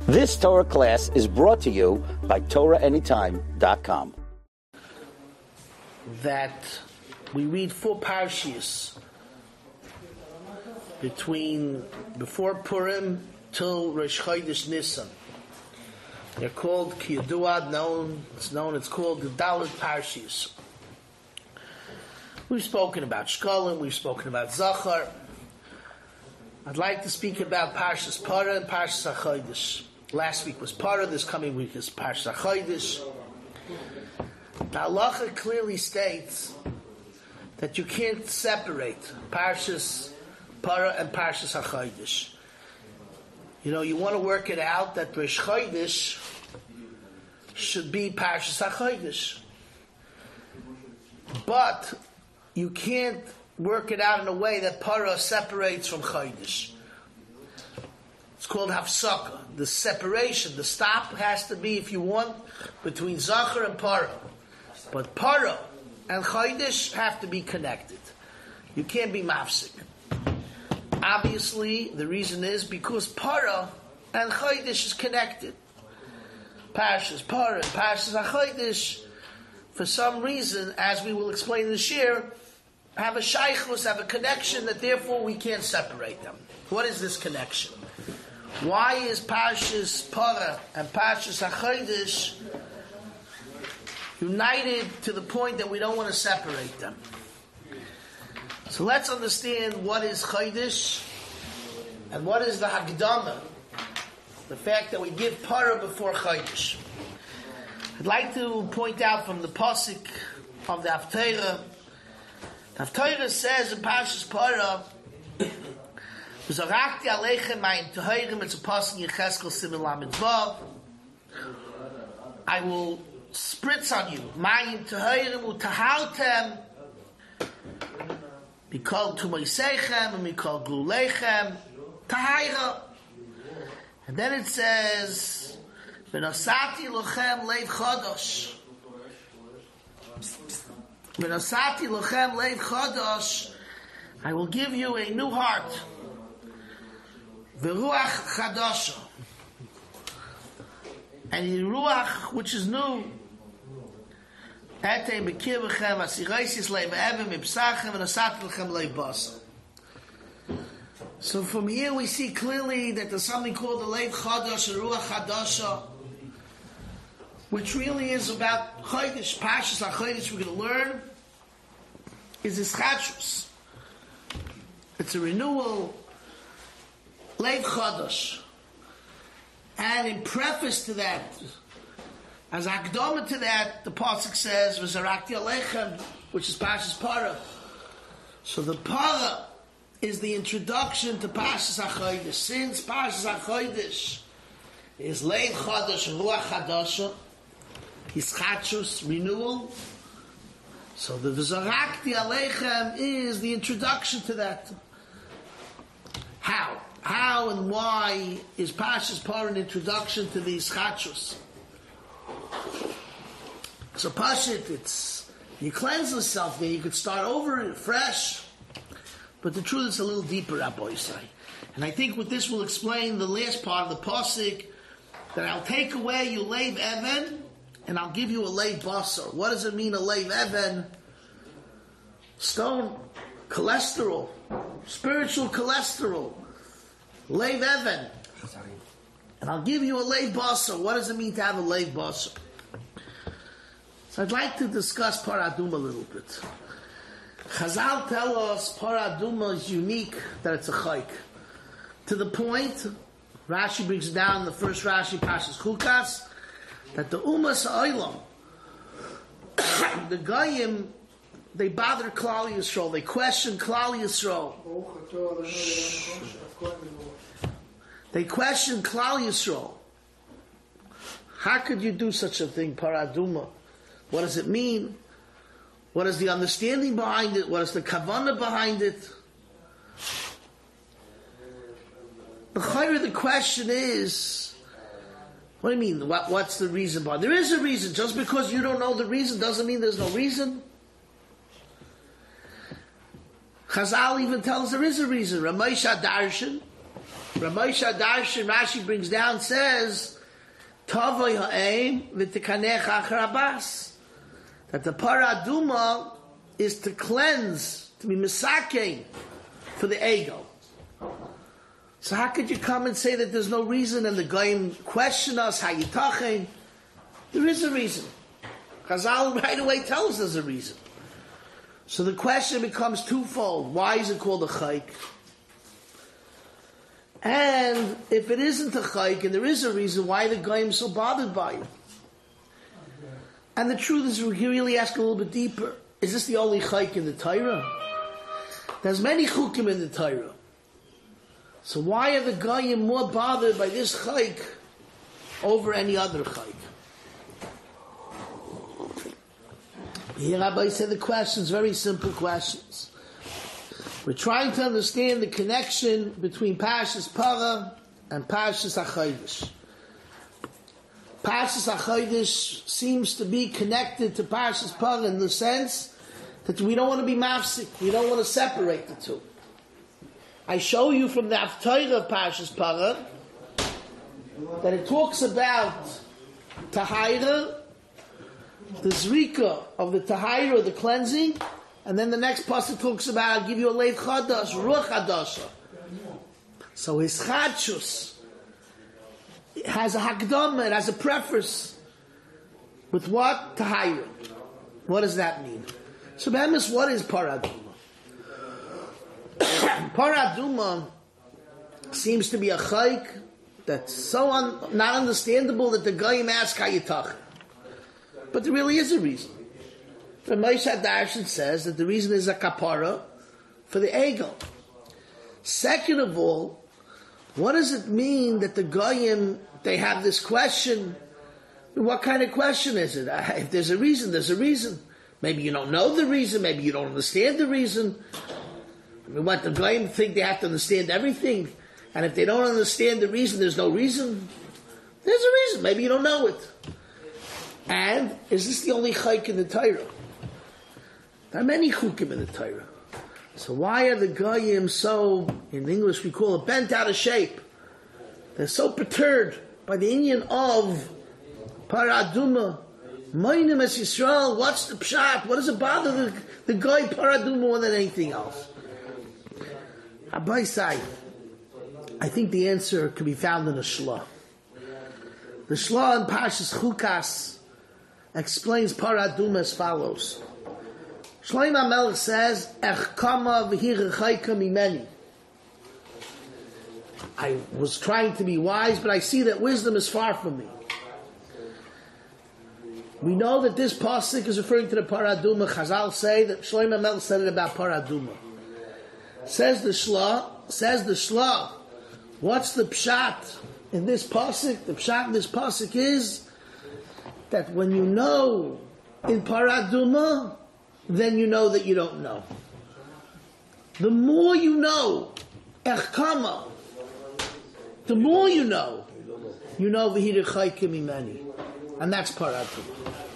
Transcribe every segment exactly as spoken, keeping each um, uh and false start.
This Torah class is brought to you by Torah Anytime dot com. That we read four parshiyos between before Purim till Rosh Chodesh Nisan. They're called Kiyadua, known it's known it's called the Dalit Parshiyos. We've spoken about Shkolim, we've spoken about Zachar. I'd like to speak about Parshas Parah and Parshas HaChodesh. Last week was Parah, this coming week is Parshas HaChodesh. The halacha clearly states that you can't separate Parshas Parah and Parshas HaChodesh. You know, you want to work it out that Rosh Chodesh should be Parshas HaChodesh. But you can't work it out in a way that Parah separates from Chodesh. It's called Hafsaka. The separation, the stop has to be, if you want, between Zachar and Parah. But Parah and Chodesh have to be connected. You can't be mafsik. Obviously, the reason is because Parah and Chodesh is connected. Parshas Parah and Parshas HaChodesh, for some reason, as we will explain this year, have a shaychus, have a connection that therefore we can't separate them. What is this connection? Why is Parshas Parah and Parshas HaChodesh united to the point that we don't want to separate them? So let's understand what is Chodesh and what is the Hagdama, the fact that we give Parah before Chodesh. I'd like to point out from the pasuk of the Haftarah. The Haftarah says in Parshas Parah, "V'zorakti aleichem mayim tehorim." It's a pasuk in Yecheskel Siman Lamed Vav. I will spritz on you mayim tehorim utahaltem. Mikol tumoiseichem and mikol gluleichem tahira. And then it says, "V'nosati lochem leiv chodosh." V'nosati lochem leiv chodosh. I will give you a new heart. V'ruach chadosha. And the ruach which is new. So from here we see clearly that there's something called the Leiv Chadash, the Ruach Chadasha, which really is about Chodesh. Parshas HaChodesh we're going to learn is Ischachus. It's a renewal, Leiv Chadash. And in preface to that, as akdama to that, the pasuk says, "V'zarakti aleichem," which is Parshas Parah. So the Parah is the introduction to Parshas HaChodesh. Since Parshas HaChodesh is Leiv Chadash, Ruach Chadasha, Hischachus, renewal. So the V'zarakti aleichem is the introduction to that. How? How and why is Parshas Parah an introduction to the Hischachus? So Pashit, it's you cleanse yourself there, you could start over fresh. But the truth is a little deeper, Rabbi Yisai. And I think with this will explain the last part of the pasuk, that I'll take away your leiv even, and I'll give you a leiv basar. What does it mean, a leiv even? Stone, cholesterol, spiritual cholesterol, leiv even. And I'll give you a leiv basar. What does it mean to have a leiv basar? So I'd like to discuss Parah Aduma a little bit. Chazal tell us Parah Aduma is unique, that it's a chayk. To the point, Rashi brings down the first Rashi, Parshas Chukas, that the Umas Ha'olam, the Goyim, they bother Klal Yisrael, they question Klal Yisrael. They question Klal Yisrael. How could you do such a thing, Parah Aduma? What does it mean? What is the understanding behind it? What is the kavanah behind it? The chayr, the question is, what do you mean? What, what's the reason behind it? There is a reason. Just because you don't know the reason doesn't mean there's no reason. Chazal even tells there is a reason. Ramesha Darshan, Ramosha Darshan Rashi brings down, says, Tavoy ha'eim v'tikanech achar abas. That the para aduma is to cleanse, to be misake for the ego. So how could you come and say that there's no reason and the goyim question us, how you tachin? There is a reason. Chazal right away tells us there's a reason. So the question becomes twofold. Why is it called a chayk? And if it isn't a chayk, and there is a reason, why the goyim so bothered by it? And the truth is, we can really ask a little bit deeper. Is this the only chayk in the Torah? There's many chukim in the Torah. So why are the goyim more bothered by this chayk over any other chayk? Here Rabbi said the questions, very simple questions. We're trying to understand the connection between Parshas Para and Parshas HaChodesh. Parshas HaChodesh seems to be connected to Parshas Para in the sense that we don't want to be mafsik, we don't want to separate the two. I show you from the Haftarah of Parshas Para that it talks about Tahira, the Zrika of the Tahira, the cleansing, and then the next pasuk talks about, I'll give you a Leiv Chadash, Ruach Hadasha. So his Chadshus has a Hakdama, it has a preface. With what? Tahira. What does that mean? So Be'emes, what is Paraduma? Paraduma seems to be a chayk that's so un- not understandable that the goyim ask how you tach. But there really is a reason. The Moshe Darshan says that the reason is a kapara for the ego. Second of all, what does it mean that the goyim, they have this question? What kind of question is it? If there's a reason, there's a reason. Maybe you don't know the reason, maybe you don't understand the reason. I mean, what, the goyim think they have to understand everything? And if they don't understand the reason, there's no reason? There's a reason, maybe you don't know it. And is this the only chayk in the Torah? There are many chukim in the Torah. So why are the goyim so, in English we call it bent out of shape? They're so perturbed by the inyan of Paraduma. Moinim es Yisrael, what's the pshat? What does it bother the, the goy Paraduma more than anything else? Abai Sai, I think the answer can be found in the Shlah. The Shlah in Parshas Chukas explains Paraduma as follows. Shlomo HaMelech says, Ech kama v'hi rechaika mimeni. I was trying to be wise, but I see that wisdom is far from me. We know that this pasuk is referring to the Paraduma. Chazal say that Shlomo HaMelech said it about Paraduma. Says the Shlah, says the Shlah, what's the pshat in this pasuk? The pshat in this pasuk is that when you know in Paraduma, then you know that you don't know. The more you know, echkama, the more you know, you know v'hi rechaika mimeni. And that's Paraduma.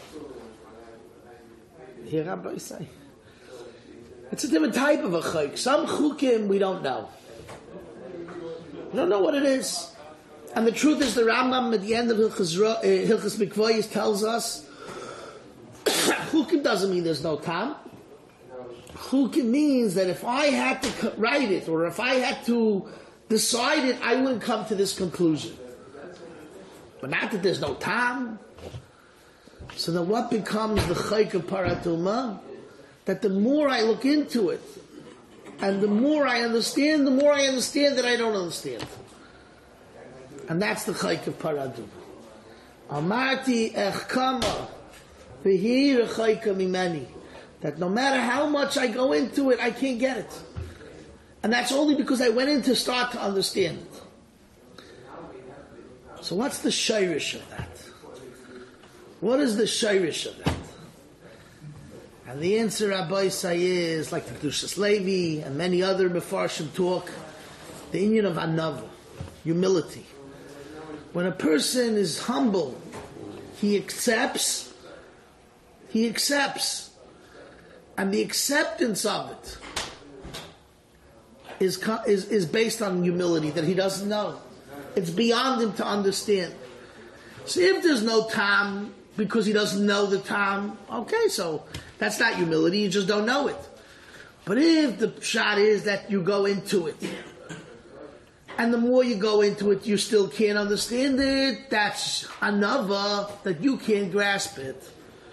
Here Rabbi say. It's a different type of a chayk. Some chukim we don't know. We don't know what it is. And the truth is, the Rambam at the end of Hilchas uh, Hilchas Mikvayis tells us, chukim doesn't mean there's no tam. Chukim means that if I had to write it, or if I had to decide it, I wouldn't come to this conclusion. But not that there's no tam. So then what becomes the chayk of Paraduma? That the more I look into it, and the more I understand, the more I understand that I don't understand. And that's the chayk of Paraduma. Amarti echkama v'hi rechaika mimeni. That no matter how much I go into it, I can't get it. And that's only because I went in to start to understand it. So what's the shayrish of that? What is the shayrish of that? And the answer, Rabbi Say, is like the Kedushas Levi and many other Mefarshim talk, the inyan of anava, humility. When a person is humble, he accepts, he accepts, and the acceptance of it is, is, is based on humility, that he doesn't know. It's beyond him to understand. So if there's no tam, because he doesn't know the tam, okay, so that's not humility, you just don't know it. But if the shot is that you go into it, and the more you go into it, you still can't understand it, that's another, that you can't grasp it.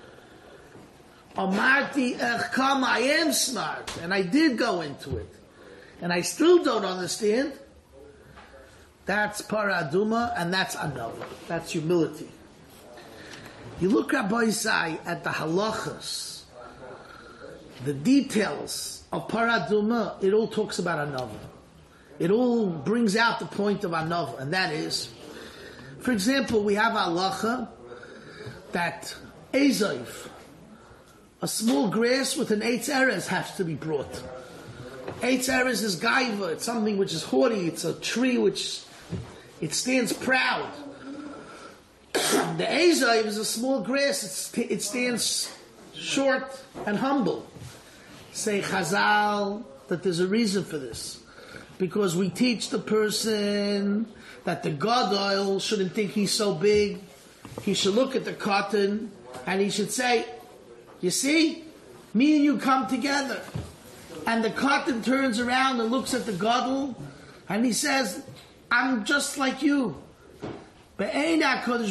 Amarti echkam, I am smart, and I did go into it, and I still don't understand. That's paraduma, and that's another. That's humility. You look, Rabbi Isai, at the halachas, the details of paraduma, it all talks about another. It all brings out the point of another, and that is, for example, we have halacha that Ezoif, a small grass with an eitz erez, has to be brought. Eitz erez is gaiva, it's something which is haughty, it's a tree which it stands proud. The Ezoif is a small grass, it's, it stands short and humble. Say Chazal that there's a reason for this. Because we teach the person that the Gadol shouldn't think he's so big. He should look at the cotton and he should say, you see, me and you come together. And the cotton turns around and looks at the Gadol and he says, I'm just like you. That's what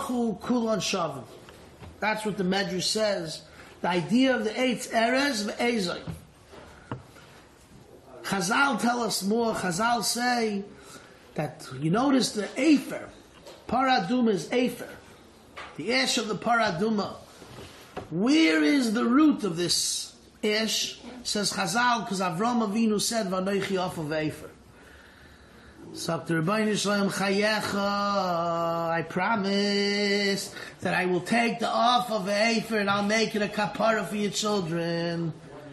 the Medrash says. The idea of the Eitz Erez v'Ezoi. Chazal tell us more. Chazal say that you notice the Efer, Paraduma is Efer, the ash of the Paraduma. Where is the root of this ash? Says Chazal, because Avram Avinu said, "Vanoichi off of Efer." So the Rebbeinu Shalom Chayecha, I promise that I will take the off of Efer and I'll make it a kapara for your children.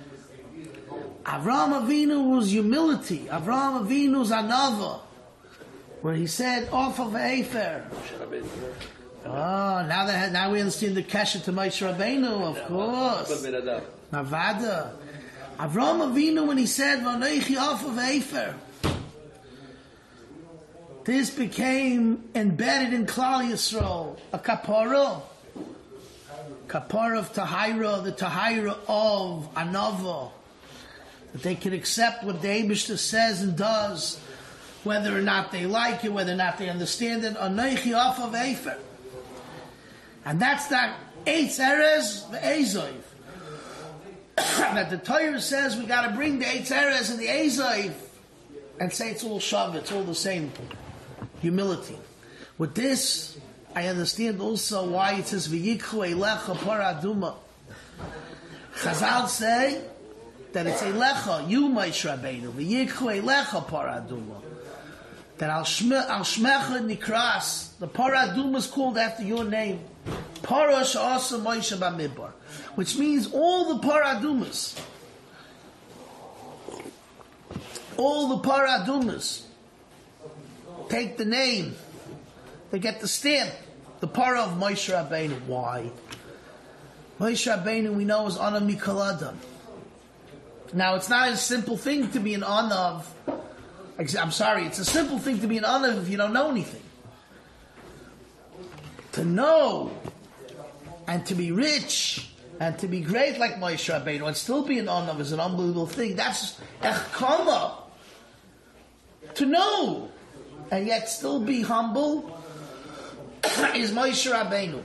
Avram Avinu was humility. Avram Avinu's anava, where he said, off of Efer. Oh, now that now we understand the kesher to Moshe Rabbeinu, of course. Navada. Avram Avinu, when he said, Vanoichi off of Efer, this became embedded in Klal Yisrael, a kapara. Kapara of Tahira, the Tahira of Anava. That they can accept what the Eibishter says and does, whether or not they like it, whether or not they understand it. Anoichi off of Efer. And that's that Eitz Erez v'Ezoiv. That the Torah says we got to bring the Eitz Erez and the Ezoiv and say it's all shav, it's all the same. Humility. With this, I understand also why it says v'yikhu eilecha paraduma. Chazal say that it's eilecha, you Moshe Rabbeinu, v'yikhu eilecha paraduma. That al shmecha nikras, the paraduma is called after your name. Parash asa Moshe b'midbar, which means all the paradumas, all the paradumas take the name, they get the stamp, the para of Moshe Rabbeinu. Why? Moshe Rabbeinu we know is Ana Mikol Adam. Now it's not a simple thing to be an Ana of, I'm sorry, it's a simple thing to be an Ana if you don't know anything. To know and to be rich and to be great like Moshe Rabbeinu and still be an Ana is an unbelievable thing. That's echkama. To know and yet still be humble is Moshe Rabbeinu.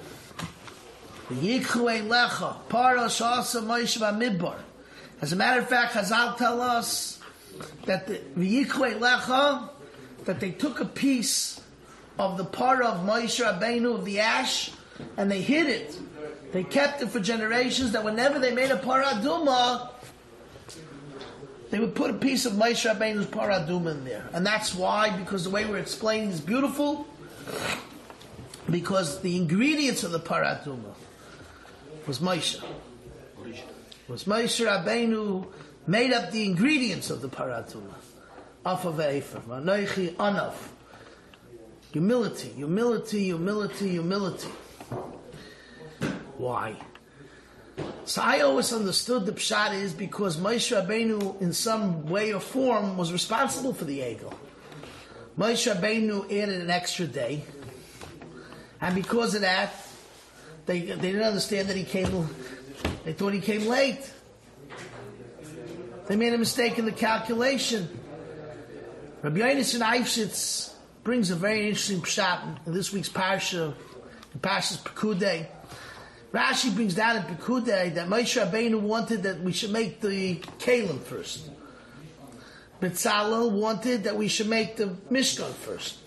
As a matter of fact, Chazal tell us that the lecha, that they took a piece of the para of Moshe Rabbeinu, of the ash, and they hid it. They kept it for generations, that whenever they made a paraduma, they would put a piece of Moshe Rabbeinu's paraduma in there. And that's why, because the way we're explaining is beautiful, because the ingredients of the paraduma was Moshe. Was Moshe Rabbeinu made up the ingredients of the paraduma. Off of Efer. Anoichi Anav. Humility, humility, humility, humility. Why? So I always understood the pshat is because Moshe Rabbeinu, in some way or form, was responsible for the egel. Moshe Rabbeinu added an extra day, and because of that, they they didn't understand that he came. They thought he came late. They made a mistake in the calculation. Rabbi Yonasan Eifshitz brings a very interesting pshat in this week's parsha, in Parshas Pekudei. Rashi brings down in Pekudei that Moshe Rabbeinu wanted that we should make the Kalim first. Betzalel wanted that we should make the Mishkan first.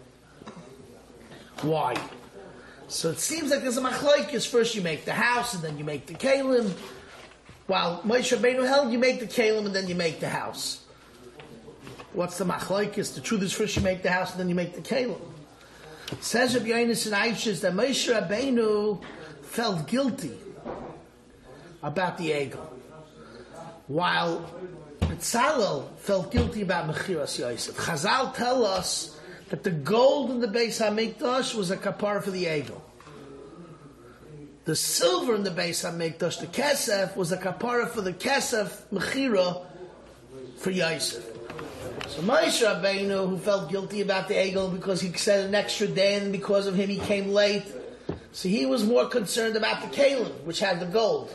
Why? So it seems like there's a machlokes. First you make the house and then you make the Kalim. While Moshe Rabbeinu held, you make the Kalim and then you make the house. What's the machlokes? The truth is first you make the house and then you make the Kalim. Says Rabbi Yonasan Eifshitz that Moshe Rabbeinu felt guilty about the egel, while Betzalel felt guilty about Mechiras Yosef. Chazal tell us that the gold in the Beis HaMikdash was a kapara for the egel. The silver in the Beis HaMikdash, the kesef, was a kapara for the kesef Mechira for Yosef. So Moshe Rabbeinu, who felt guilty about the egel because he said an extra day and because of him he came late, so he was more concerned about the Kalim, which had the gold.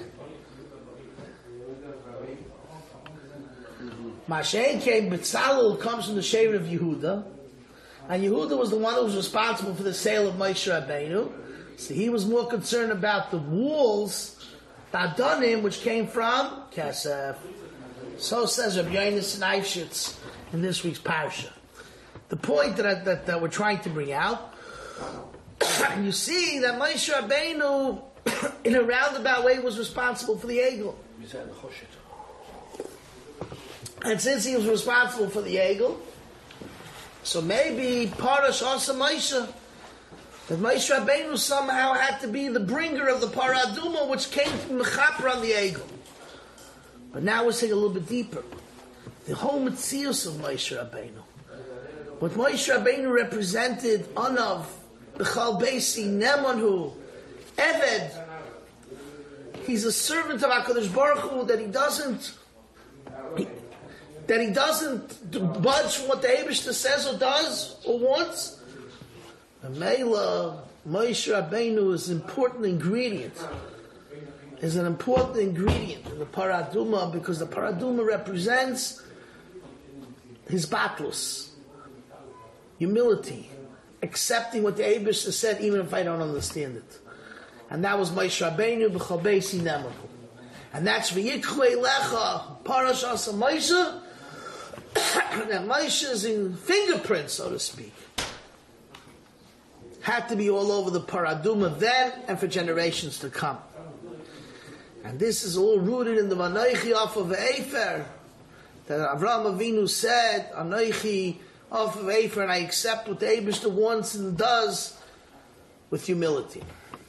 Mashen came, Betzalel comes from the Shevet of Yehuda, and Yehuda was the one who was responsible for the sale of Moshe Rabbeinu. So he was more concerned about the walls, the Adonim, which came from Kesef. So says Rabbi Yonasan Eifshitz in this week's parsha. The point that, I, that that we're trying to bring out, you see that Moshe Rabbeinu, in a roundabout way, was responsible for the egel. And since he was responsible for the egel, so maybe Parash Asa Moshe, that Moshe Rabbeinu somehow had to be the bringer of the Paraduma, which came from Mechaper on the egel. But now we're saying a little bit deeper. The whole Metzius of Moshe Rabbeinu. What Moshe Rabbeinu represented, Anav, B'chal Beisi, Nemanhu, Eved. He's a servant of HaKadosh Baruch Hu, that he doesn't, he, that he doesn't budge from what the Eibishter says or does or wants. The Mela, Moshe Rabbeinu is an important ingredient. Is an important ingredient in the Paraduma, because the Paraduma represents his batlus, humility, accepting what the Eibishter said even if I don't understand it. And that was Moshe Rabbeinu b'chol beisi nemahu. And that's v'yikchu elecha parashas Moshe. That Moshe is in fingerprints, so to speak. Had to be all over the Paraduma then and for generations to come. And this is all rooted in the Anoichi off of Efer, that Avraham Avinu said, Anoichi off of Efer, and I accept what the Eibishter wants and does with humility.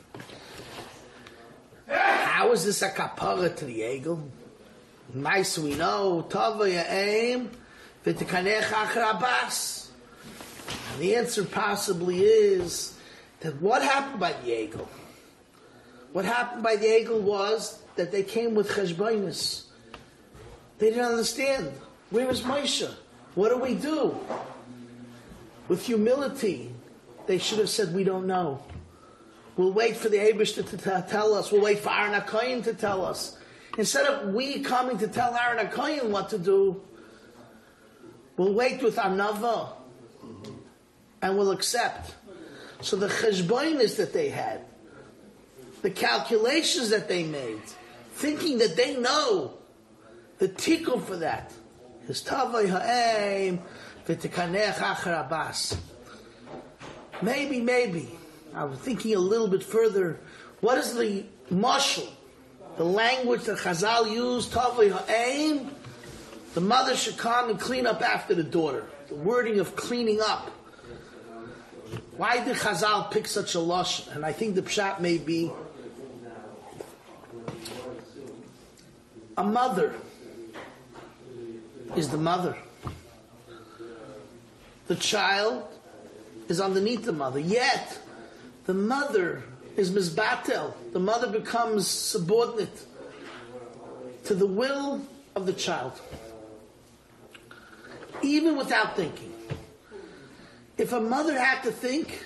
How is this a kapara to the egel? Nice, we know, Tava Ya'im, V'tikanech Achar Abbas. And the answer possibly is that what happened by the egel? What happened by the egel was that they came with cheshbonis. They didn't understand. Where is Moshe? What do we do? With humility, they should have said, we don't know. We'll wait for the Eibishter to t- tell us. We'll wait for Aaron HaKohen to tell us. Instead of we coming to tell Aaron HaKohen what to do, we'll wait with Anava and we'll accept. So the cheshbonis that they had, the calculations that they made, thinking that they know the tikkun for that is Tavai Ha'em V'tikanech Achar Abbas. Maybe, maybe. I'm thinking a little bit further. What is the mashal, the language that Chazal used? Tavai Ha'em. The mother should come and clean up after the daughter. The wording of cleaning up. Why did Chazal pick such a lashon? And I think the pshat may be a mother is the mother. The child is underneath the mother. Yet, the mother is mizbatel. The mother becomes subordinate to the will of the child, even without thinking. If a mother had to think,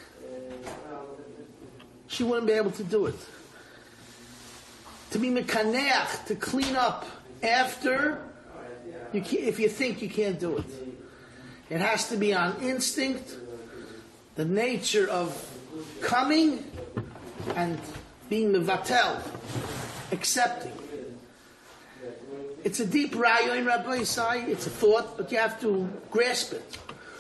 she wouldn't be able to do it. To be mekaneach, to clean up after, you can't, if you think you can't do it. It has to be on instinct, the nature of coming and being mevatel, accepting. It's a deep rayon, Rabbi Yisai. It's a thought, but you have to grasp it.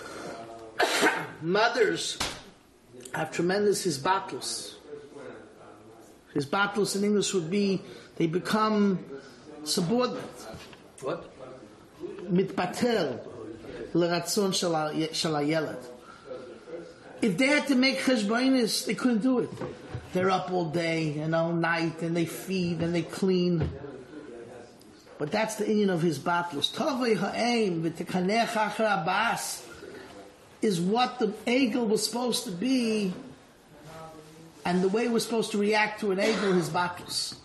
Mothers have tremendous hisbatlus. Hisbatlus in English would be they become subordinate. What? Mitbatel l'ratzon shel hayeled. If they had to make cheshbonis, they couldn't do it. They're up all day and all night, and they feed and they clean. But that's the Indian of his battles. Tovei ha'eim v'tekanech achar abas is what the egel was supposed to be, and the way we're supposed to react to an egel, his battles.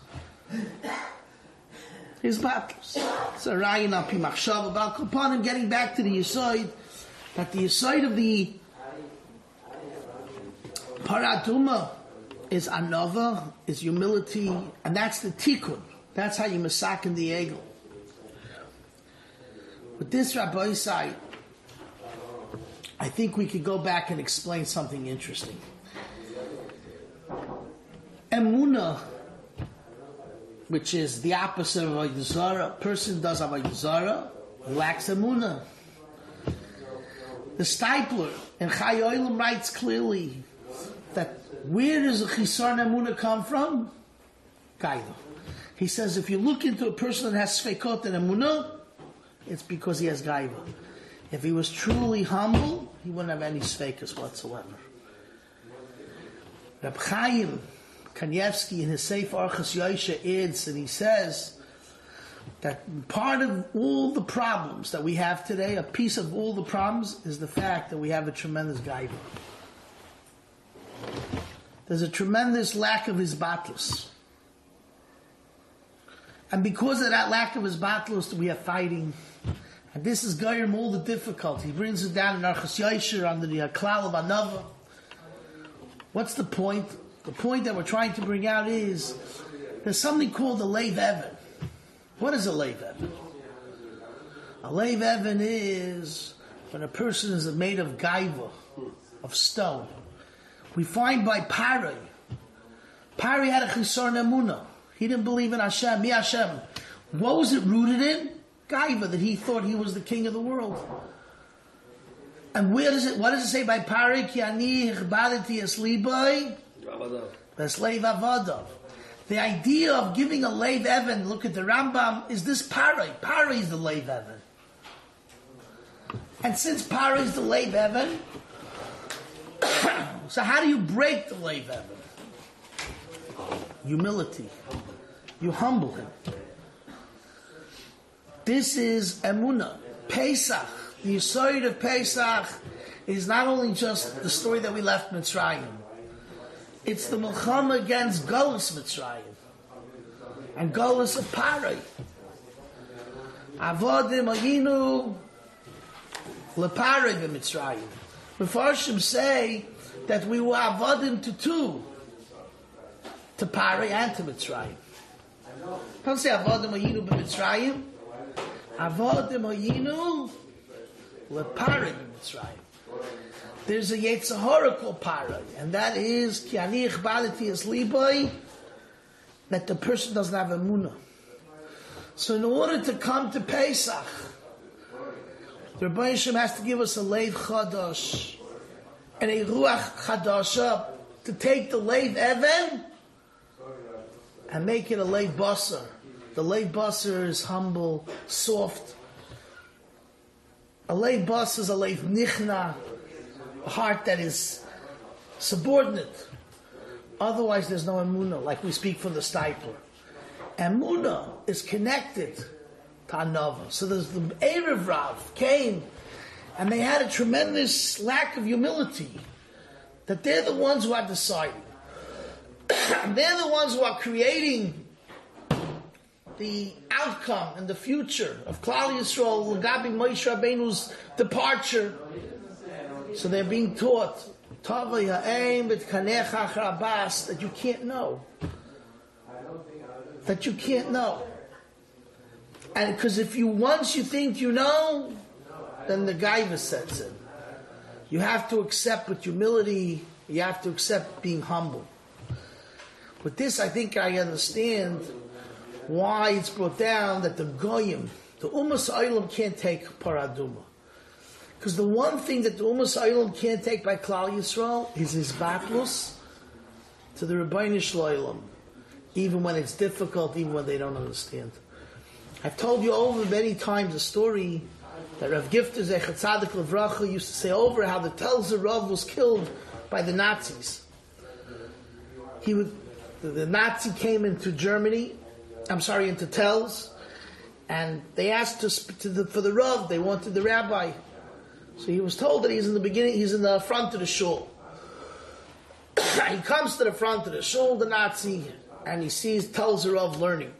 His battles. So Ryan al pi machshava, but upon him getting back to the Yesod, that the Yesod of the Paraduma is anova, is humility, and that's the tikkun. That's how you masakin the egel. With this Rabbi side, I think we could go back and explain something interesting. Emunah, which is the opposite of Avodah Zarah, a person does Avodah Zarah, lacks Emunah. The Stipler in Chai Olam writes clearly that where does a Chisar Emunah come from? Gaiva. He says if you look into a person that has Sfeikot and Emunah, it's because he has Gaiva. If he was truly humble, he wouldn't have any Sfeikas whatsoever. Reb Chaim Kanievsky in his Sefer Archas Yosha adds, and he says that part of all the problems that we have today, a piece of all the problems, is the fact that we have a tremendous Gaiva. There's a tremendous lack of his battles. And because of that lack of his battles, we are fighting. And this is Goyim all the difficulty. He brings it down in Archas Yosher under the Klal of Anava. What's the point? The point that we're trying to bring out is there's something called a Leiv Even. What is a Leiv Even? A Leiv Even is when a person is made of gaiva, of stone. We find by Pari. Pari had a Chisar Emunah. He didn't believe in Hashem. Mi Hashem. What was it rooted in? Gaiva, that he thought he was the king of the world. And where does it? What does it say by Pari? Ki ani chbadati es libai v'esleiv avadav. The idea of giving a Leiv Even, look at the Rambam, is this Pari. Pari is the Leiv Even. And since Pari is the Leiv Even, so how do you break the Leiv Even? Humility. You humble him. This is Emunah. Pesach. The Yesod of Pesach is not only just the story that we left Mitzrayim. It's the Milchama against Golus Mitzrayim. And Golus of Pari. Avodim Ayinu Lepari b'Mitzrayim. Mefarshim say that we were Avodim to two. To Pari and to Mitzrayim. Don't say Avodim Ayinu b'Mitzrayim. Avodim Ayinu Lepari b'Mitzrayim. There's a Yetzirah called Pari, and that is Ki ani ichbadati es libai, that the person doesn't have Emunah. So in order to come to Pesach, the Rebbe Hashem has to give us a Leiv Chadash and a Ruach Chadasha to take the Leiv Even and make it a Leiv Basar. The Leiv Basar is humble, soft. A Leiv Basar is a Leiv Nichna, a heart that is subordinate. Otherwise there's no Emunah, like we speak from the Stipler. Emunah is connected to Anava. So there's the Erev Rav came, and they had a tremendous lack of humility. That they're the ones who are deciding. They're the ones who are creating the outcome and the future of Klal Yisrael, Lagabi Moshe Rabbeinu's departure. So they're being taught that you can't know. That you can't know. And because if you once you think you know, then the gaiva sets in. You have to accept with humility, you have to accept being humble. With this, I think I understand why it's brought down that the goyim, the Umas Olam can't take paraduma. Because the one thing that the Umas Olam can't take by Klal Yisrael is his batlus to the Rebbeinu Shloim, even when it's difficult, even when they don't understand. I've told you over many times a story that Rav Gifter Zecher Tzadik Levracha used to say over how the Telzer Rav was killed by the Nazis. He would, the, the Nazi came into Germany, I'm sorry, into Telz, and they asked to, to the, for the Rav, they wanted the rabbi. So he was told that he's in the beginning, he's in the front of the shul. He comes to the front of the shul, the Nazi, and he sees Telzer Rav learning.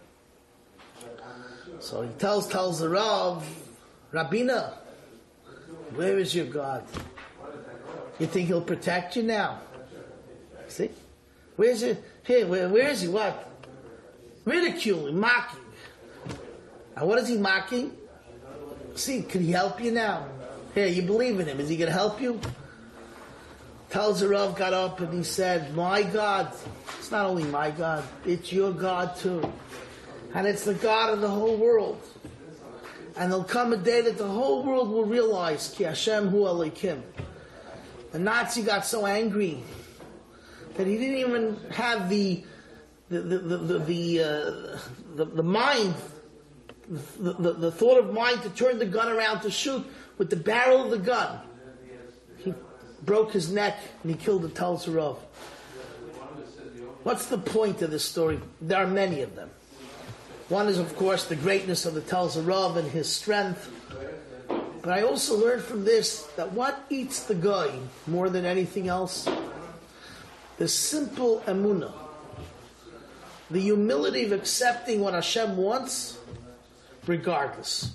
So he tells, tells the Rav, Rabbina, where is your God? You think he'll protect you now? See? Where's it? Here, where, where is he? What? Ridiculing, mocking. And what is he mocking? See, can he help you now? Here, you believe in him. Is he going to help you? Tells the Rav got up and he said, my God, it's not only my God, it's your God too. And it's the God of the whole world. And there'll come a day that the whole world will realize Ki Hashem Hu Elokim. The Nazi got so angry that he didn't even have the the the the the, uh, the, the mind, the, the, the thought of mind to turn the gun around to shoot with the barrel of the gun. He broke his neck and he killed the Telzer Rav. What's the point of this story? There are many of them. One is, of course, the greatness of the Telzer Rav and his strength. But I also learned from this that what eats the guy more than anything else? The simple emunah. The humility of accepting what Hashem wants, regardless.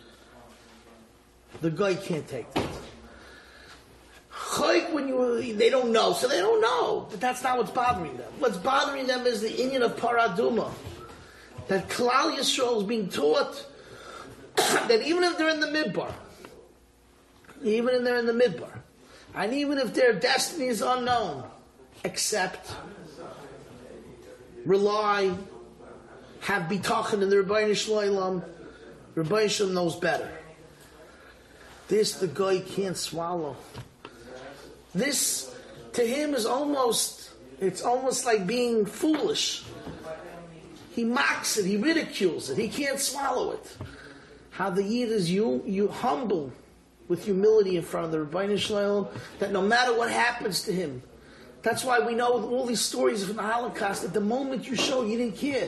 The guy can't take that. Chayk, when you, they don't know, so they don't know. But that's not what's bothering them. What's bothering them is the inyan of paraduma. That Klal Yisrael is being taught that even if they're in the midbar, even if they're in the midbar, and even if their destiny is unknown, accept, rely, have bitachon in the Rebbeinu Shloim. Rebbeinu Shloim knows better. This the guy can't swallow. This to him is almost, it's almost like being foolish. He mocks it, he ridicules it, he can't swallow it. How the Yid is you, you humble with humility in front of the Rebbeinu Shloim, that no matter what happens to him, that's why we know all these stories from the Holocaust, that the moment you show you didn't care,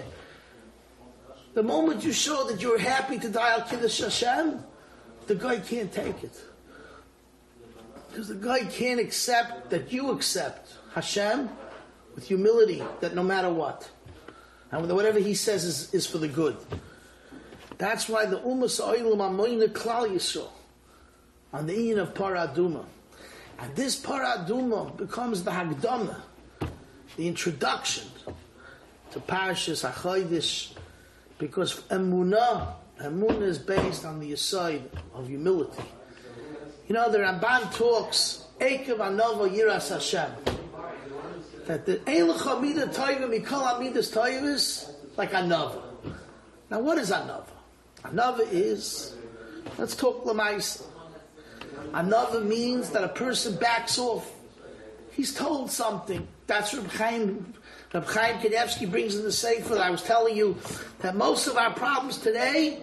the moment you show that you were happy to die al Kiddush Hashem, the guy can't take it. Because the guy can't accept that you accept Hashem with humility, that no matter what, and whatever he says is, is for the good. That's why the Umas Olam Amoyna Klal Yisrael on the inyan of Paraduma. And this Paraduma becomes the Hagdama, the introduction to Parashas HaChodesh, because Emunah, Emunah is based on the side of humility. You know, the Ramban talks, Ekev Anova Yiras Hashem, that the Eilecha Midah Toiva Mikol Amidas Toivas, like Anova. Now what is Anova? Anova is, let's talk Lamaisa. Anova means that a person backs off. He's told something. That's Reb Chaim, Reb Chaim Kanievsky brings in the Sefer. I was telling you that most of our problems today,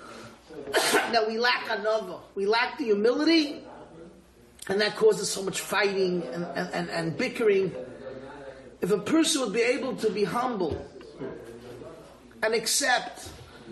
that we lack Anova. We lack the humility, and that causes so much fighting and, and, and, and bickering. If a person would be able to be humble and accept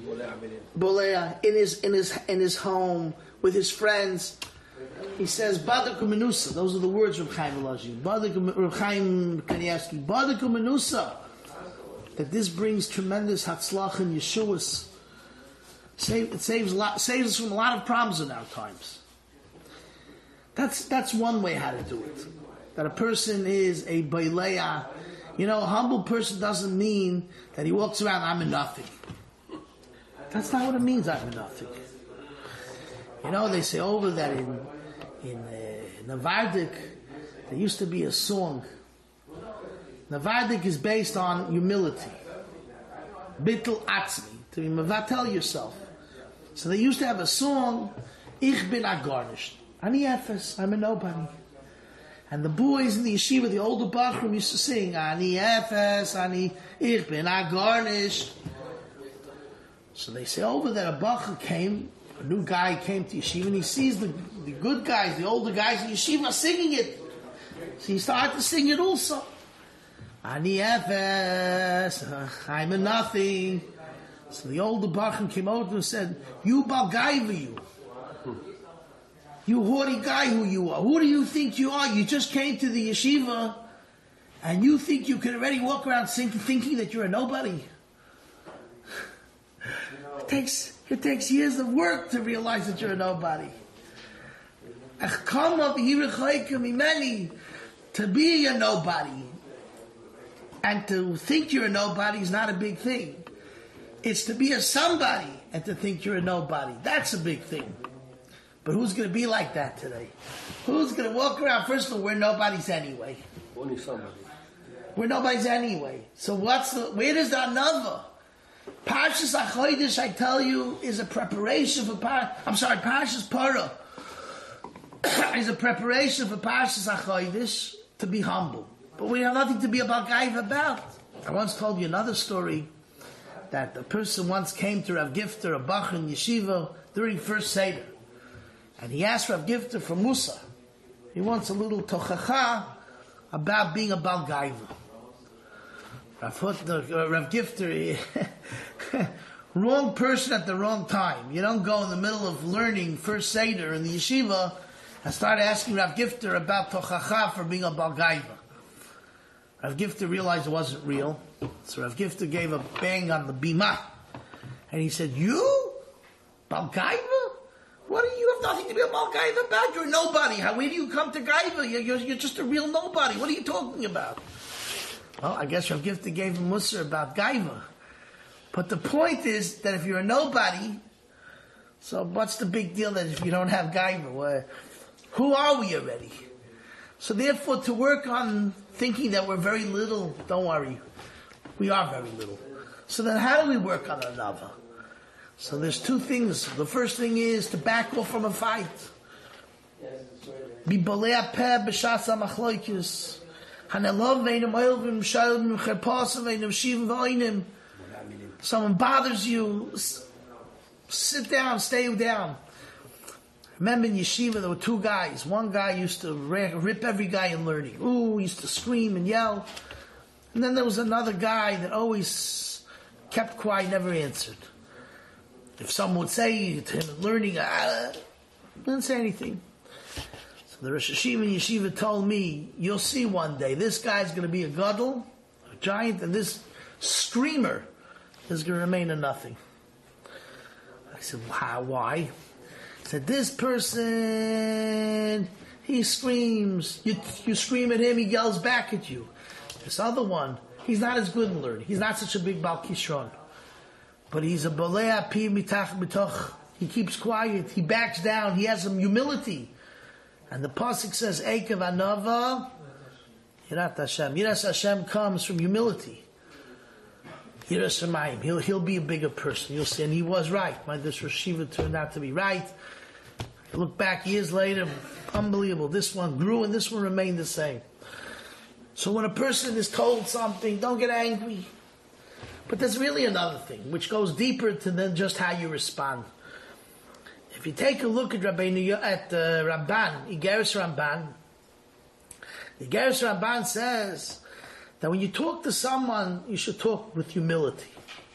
Bolea in his in his in his home with his friends, he says Badak Menusa. Those are the words of Chaim Elaji. Badak Reb Chaim Kanievsky. Badak Menusa. that this brings tremendous hatzlach and yeshuas. Save, it saves a lot, saves us from a lot of problems in our times. That's that's one way how to do it. That a person is a baileya. You know, a humble person doesn't mean that he walks around, I'm a nothing. That's not what it means, I'm a nothing. You know, they say over that in in uh, Navardik, there used to be a song. Navardik is based on humility. Bittul atzmi, to be mevatel yourself. So they used to have a song, Ich bin a garnished. Ani efes, I'm a nobody. And the boys in the yeshiva, the older bachrim, used to sing, Ani efes, Ani, Ich bin a garnished. So they say over there, a bacher came, a new guy came to yeshiva, and he sees the, the good guys, the older guys in yeshiva singing it. So he started to sing it also. Ani efes, I'm a nothing. So the older bachrim came over and said, you balgaiva you. You haughty guy who you are. Who do you think you are? You just came to the yeshiva and you think you can already walk around thinking, thinking that you're a nobody. It takes, it takes years of work to realize that you're a nobody. To be a nobody and to think you're a nobody is not a big thing. It's to be a somebody and to think you're a nobody. That's a big thing. But who's going to be like that today? Who's going to walk around? First of all, we're nobodies anyway. Only somebody. We're nobodies anyway. So what's the, where does that another? Parshas HaChodesh, I tell you, is a preparation for Par. I'm sorry, Parshas Parah is a preparation for Parshas HaChodesh to be humble. But we have nothing to be about gaiva about. I once told you another story that a person once came to Rav Gifter, a bach in yeshiva, during first Seder. And he asked Rav Gifter for Musa. He wants a little tochacha about being a Bal Gaiva. Rav, uh, Rav Gifter, wrong person at the wrong time. You don't go in the middle of learning first Seder in the yeshiva and start asking Rav Gifter about tochacha for being a Bal Gaiva. Rav Gifter realized it wasn't real. So Rav Gifter gave a bang on the bima. And he said, you? Bal Gaiva? What do you have nothing to be a Bal Gaiva about? You're nobody. How, where do you come to Gaiva? You're, you're, you're just a real nobody. What are you talking about? Well, I guess Rav Gifter gave him Musar about Gaiva. But the point is that if you're a nobody, so what's the big deal that if you don't have Gaiva? Well, who are we already? So therefore, to work on thinking that we're very little, don't worry. We are very little. So then how do we work on another? So there's two things. The first thing is to back off from a fight. Be balei peh b'shas ha'machloikis. Hanelov v'einem oilvim shalvim cherpasim v'einem shivim v'oinim. Someone bothers you, sit down, stay down. Remember in yeshiva there were two guys. One guy used to rip every guy in learning. Ooh, he used to scream and yell. And then there was another guy that always kept quiet, never answered. If someone would say to him, learning, ah, didn't say anything. So the Rosh Hashiva in Yeshiva told me, you'll see one day, this guy's going to be a gadol, a giant, and this screamer is going to remain a nothing. I said, how, why? He said, this person, he screams, you, you scream at him, he yells back at you. This other one, he's not as good in learning. He's not such a big Bal Kishron. But he's a balei api mitach mitoch. He keeps quiet. He backs down. He has some humility. And the pasuk says, "Eikav anava yirat Hashem." Yiras Hashem comes from humility. Yiras Shamayim. He'll he'll be a bigger person. You'll see, and he was right. My this Rosh Hashiva turned out to be right. You look back years later, unbelievable. This one grew, and this one remained the same. So when a person is told something, don't get angry. But there's really another thing, which goes deeper to than just how you respond. If you take a look at Rabbeinu, at uh, Ramban, Igeres Ramban, Igeres Ramban says that when you talk to someone, you should talk with humility.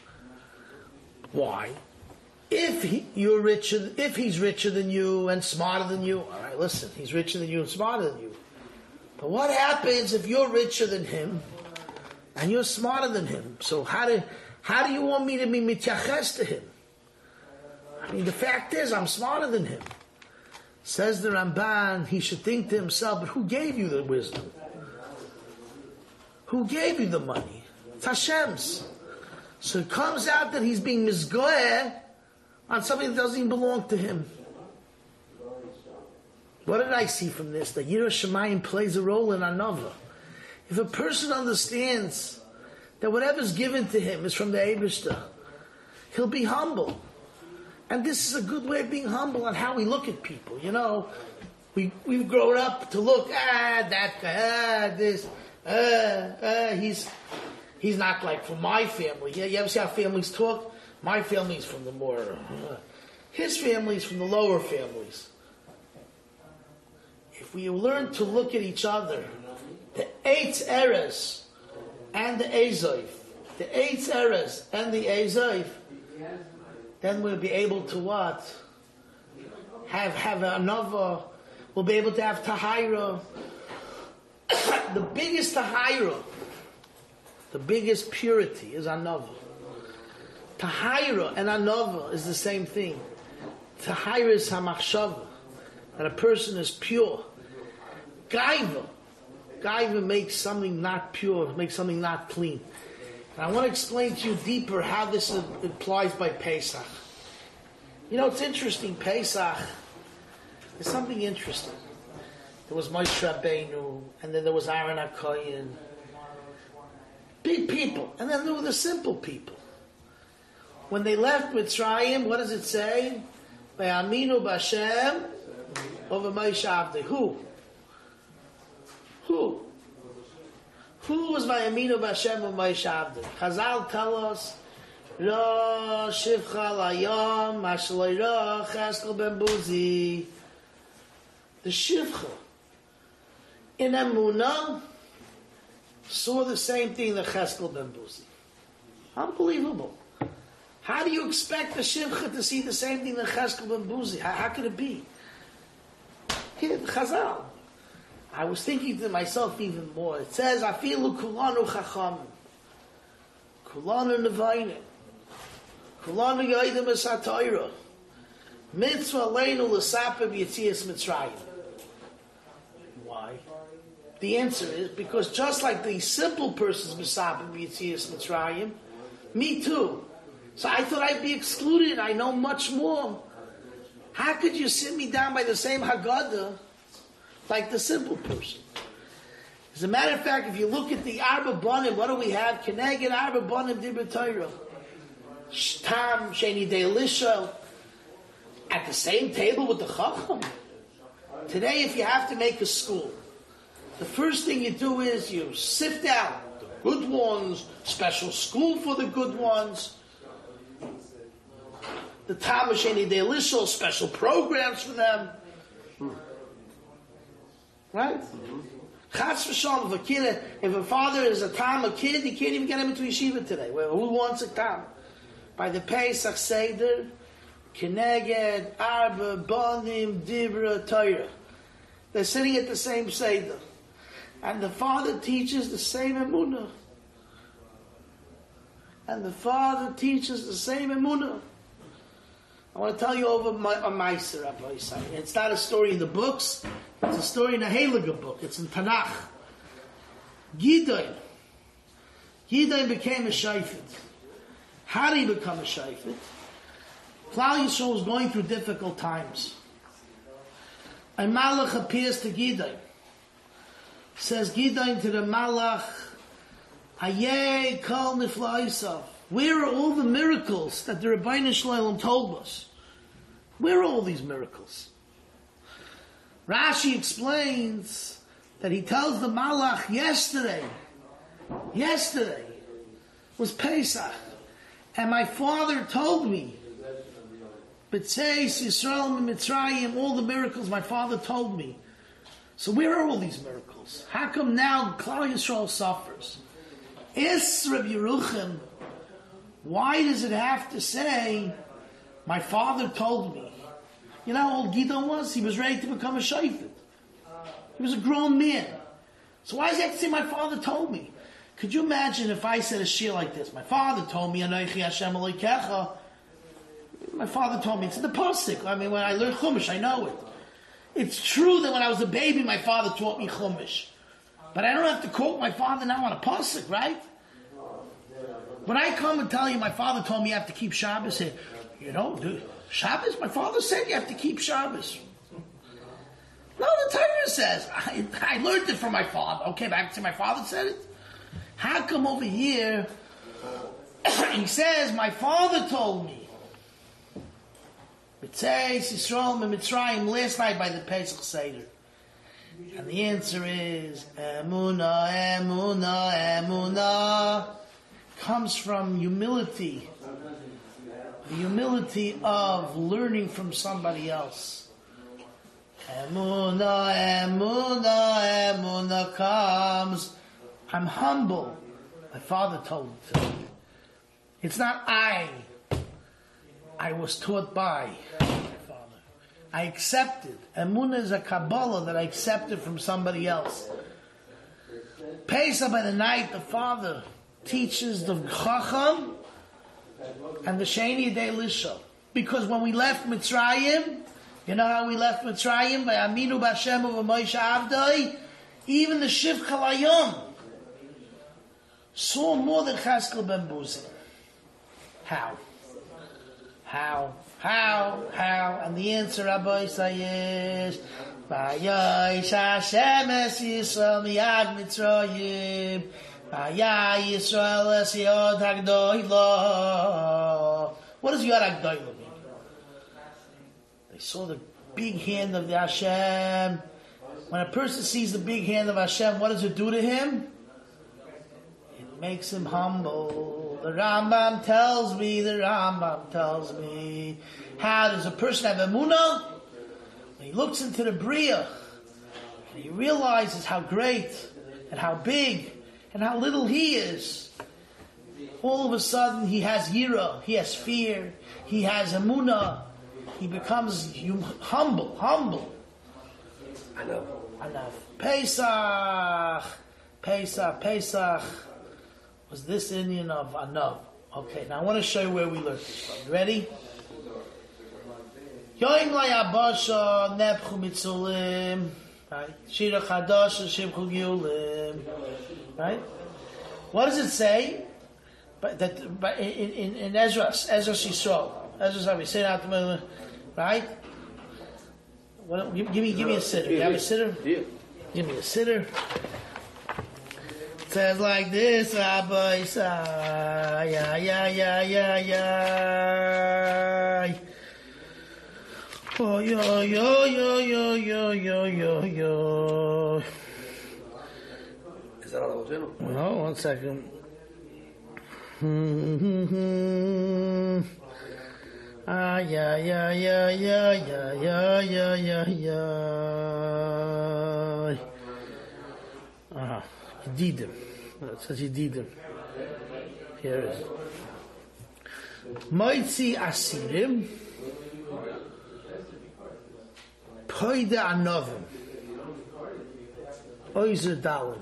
Why? If he, you're richer, if he's richer than you and smarter than you, all right, listen, he's richer than you and smarter than you. But what happens if you're richer than him? And you're smarter than him. So how do, how do you want me to be mityaches to him? I mean, the fact is, I'm smarter than him. Says the Ramban, he should think to himself, but who gave you the wisdom? Who gave you the money? It's Hashem's. So it comes out that he's being mizgoeh on something that doesn't even belong to him. What did I see from this? That Yirah Shamayim plays a role in Anava. If a person understands that whatever's given to him is from the Eibishter, he'll be humble. And this is a good way of being humble on how we look at people. You know, we, we've grown up to look, ah, that guy, ah, this, ah, ah, he's, he's not like from my family. Yeah, you ever see how families talk? My family's from the more, uh, his family's from the lower families. If we learn to look at each other, the Eitz Eres and the Ezoif, the Eitz Eres and the Ezoif, then we'll be able to what? Have have another. We'll be able to have tahira. The biggest tahira, the biggest purity is another. Tahira and another is the same thing. Tahira is hamachshava, that a person is pure. Gaiva, gaiva makes something not pure, makes something not clean. And I want to explain to you deeper how this is, applies by Pesach. You know, it's interesting, Pesach, there's something interesting. There was Moshe Rabbeinu, and then there was Aaron HaKohen. Big people, and then there were the simple people. When they left Mitzrayim, what does it say? Ve'aminu b'Hashem over Moshe Avdei. Who? Who? Who was Vayaminu b'Hashem of Moshe Avdei? Chazal tell us, Lo shivcha layom mashloira Cheskel ben Buzi. The shivcha in Emunah saw the same thing that Cheskel ben Buzi. Unbelievable. How do you expect the shivcha to see the same thing that Cheskel ben Buzi? How, how could it be? Here, Chazal. I was thinking to myself even more. It says, "Afilu kulanu chacham, kulanu nevayne, kulanu yoidim esatayra, mitzvah leinu l'saper b'yitzias Mitzrayim." Why? The answer is because just like the simple person's misaper b'yitzias Mitzrayim, me too. So I thought I'd be excluded. I know much more. How could you sit me down by the same Haggadah like the simple person? As a matter of fact, if you look at the Arba Banim, what do we have? Keneged Arba Banim Dibra Torah. Shtam, Sheni De Elisha, at the same table with the Chacham. Today, if you have to make a school, the first thing you do is you sift out the good ones, special school for the good ones, the Tam Sheni De Elisha, special programs for them. Right? Chas v'shalom, if a kid, if a father is a tam, a kid, you can't even get him into yeshiva today. Well, who wants a tam? By the Pesach Seder, Keneged, Arba, Banim, Dibra, Torah. They're sitting at the same Seder. And the father teaches the same emunah. And the father teaches the same emunah. I want to tell you over my, a Meiser, Rabbi Yisrael. It's not a story in the books. It's a story in a Heilige book. It's in Tanakh. Gideon. Gideon became a shayfet. How did he become a shayfet? Klal Yisrael was going through difficult times. A malach appears to Gideon. Says Gideon to the malach, Hayei kol nifla Yisrael. Where are all the miracles that the Rebbeinu Shloim told us? Where are all these miracles? Rashi explains that he tells the Malach yesterday, yesterday was Pesach, and my father told me, B'tzeis Yisrael Mitzrayim, all the miracles my father told me. So where are all these miracles? How come now Klal Yisrael suffers? Is Reb Yeruchim, why does it have to say, my father told me? You know how old Gideon was? He was ready to become a shayfet. He was a grown man. So why does he have to say, my father told me? Could you imagine if I said a shir like this? My father told me, Anochi Hashem Elokecha. My father told me, it's in the pasuk. I mean, when I learn Chumash, I know it. It's true that when I was a baby, my father taught me Chumash. But I don't have to quote my father now on a pasuk, right? When I come and tell you my father told me you have to keep Shabbos, say, you know, dude, Shabbos? My father said you have to keep Shabbos. No, the Torah says. I, I learned it from my father. Okay, but I have to say my father said it? How come over here he says, my father told me? B'tzeis Yisrael Mitzrayim last night by the Pesach Seder. And the answer is, Emunah, Emunah, Emunah. Comes from humility. The humility of learning from somebody else. Emunah, Emunah, Emunah comes. I'm humble. My father told me to. It's not I. I was taught by my father. I accepted. Emunah is a Kabbalah that I accepted from somebody else. Pesach by the night, the father teaches the Chacham and the Sheni Yedei Lisha. Because when we left Mitzrayim, you know how we left Mitzrayim? By Aminu B'Hashem of Moshe Avdai, even the Shivcha Layom saw more than Chaskel ben Buzi. How? How? How? How? And the answer, Rabbi is, Vayosh Hashem es Yisrael miyad Mitzrayim, Vayah Yisrael es Yod HaGdolah. What does Yod HaGdolah mean? They saw the big hand of the Hashem. When a person sees the big hand of Hashem, what does it do to him? It makes him humble. The Rambam tells me, the Rambam tells me, how does a person have emunah? When he looks into the Bria, and he realizes how great, and how big, and how little he is, all of a sudden he has yira, he has fear, he has emunah, he becomes humble, humble. Enough. Enough. Pesach, Pesach, Pesach. Was this Indian of Anav? Okay, now I want to show you where we learned this from. You ready? Yoim layabasha nepchu mitzulim. Right? Shira chadash shivchu giulim. Right? What does it say? But that but in in, in Ezra, Ezra Yisrael, Ezra's how we say that. Right? What? Give, give me, give me a sitter. You have a sitter? Yeah. Give me a sitter. Says like this, Rabbi, yeah, yeah, yeah, yeah, yeah. Oh, yo, yo, yo, yo, yo, yo, yo, yo. Is that all the way? No, one second. Ah, yeah, yeah, yeah, yeah, yeah, yeah, yeah, yeah, yeah. Uh-huh. Yedidim. It says Yedidim. Here it is. Moitzi Asirim Poide Anovim Oizer Dalim.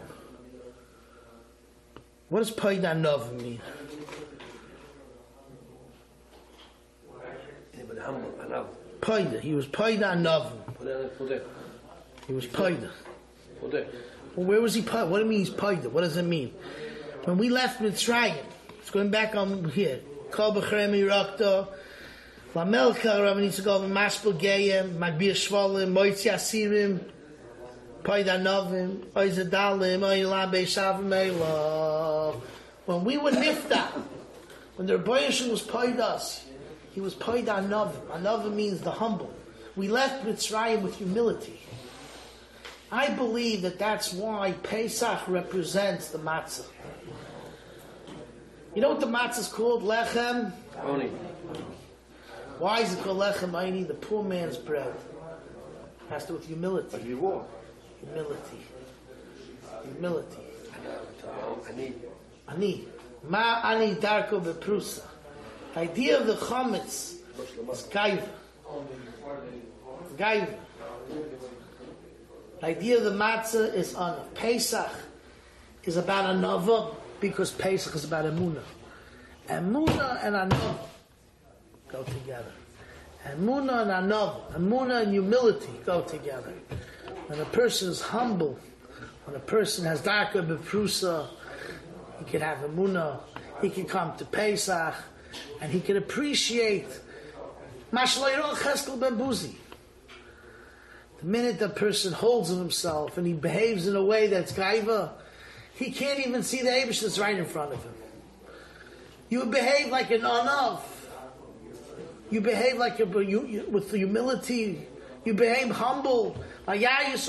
What does Poide Anovim mean? Poide. He was Poide Anovim. He was Poide. Well, where was he? What do it mean he's paida? What does it mean? When we left Mitzrayim, it's going back on here. Kol b'chremi rakta, lamelka Rav Nitzchok Mashpil Geyem, Magbir Shvalim, Moitzi Asirim, paida Novim, Oizedalim, Oilam Beishavim Eila. When we were nifta, when the Rebbe Yeshua was paidas, he was paida Novim. Anovim means the humble. We left Mitzrayim with humility. I believe that that's why Pesach represents the matzah. You know what the matzah is called? Lechem? Oni. Why is it called lechem oni? The poor man's bread. It has to do with humility. But you walk. Humility. Humility. Ani. Ani. Ma ani darko beprusa. The idea of the chametz is gaiva. Gaiva. The idea of the matzah is on Pesach is about anava. because Pesach is about Emunah. Emunah and Anava go together. Emunah and Anava, Emunah and humility go together. When a person is humble, when a person has Darka Beprusa, he can have Emunah, he can come to Pesach, and he can appreciate Mashlayro Cheskel Ben Buzi. The minute that person holds of himself and he behaves in a way that's gaiva, he can't even see the Eibush that's right in front of him. You behave like an anav. You behave like a, you, you, with humility. You behave humble. That's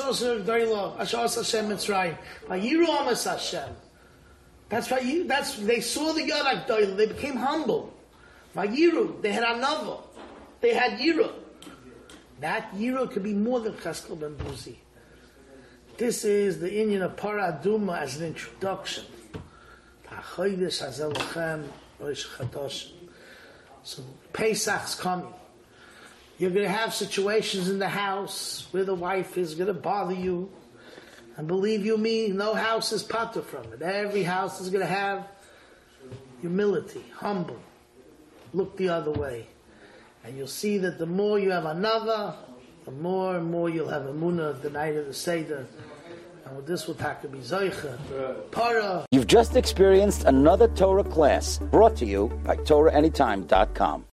why you. That's they saw the Yodak Doyle. They became humble. Vayiru. They had anava. They had yiru. That yiru could be more than Cheskel Ben Buzi. This is the Inyan of Para Aduma as an introduction. So Pesach's coming. You're going to have situations in the house where the wife is going to bother you. And believe you me, no house is patur from it. Every house is going to have humility, humble. Look the other way. And you'll see that the more you have another, the more and more you'll have emunah the night of the Seder. And with this will have to be Zoicha, Para. You've just experienced another Torah class brought to you by Torah Anytime dot com.